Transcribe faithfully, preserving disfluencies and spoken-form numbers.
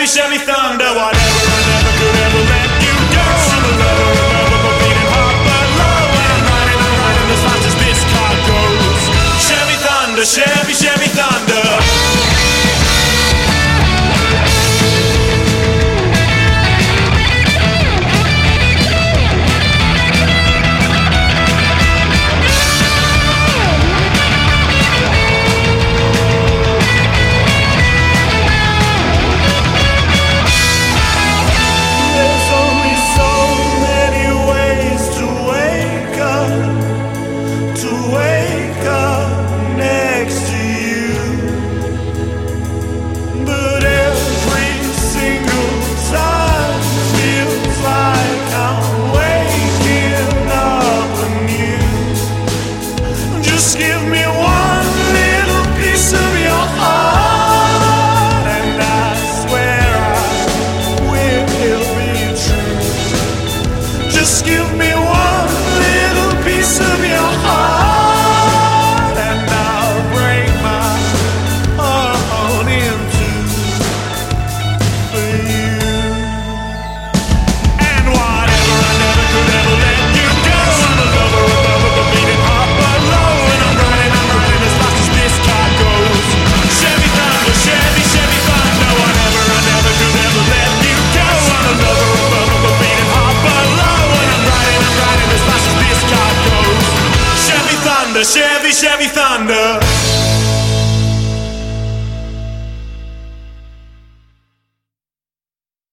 Chevy Thunder, whatever I never could ever let you go. I'm a lover of love, I'm a beating heart, but low. When I'm riding, I'm riding as fast as this car goes. Chevy Thunder, Chevy, Chevy Thunder. Just give me one little piece of your heart, and I'll break my heart in two for you. And whatever I never could ever let you go. I'm a lover of love with a beating heart, but low. And I'm riding, I'm riding as fast as this car goes. Chevy Thunder, Chevy, Chevy Thunder. Whatever I never could ever let you go. I'm a lover of love with a beating heart, but low. Chevy, Chevy Thunder.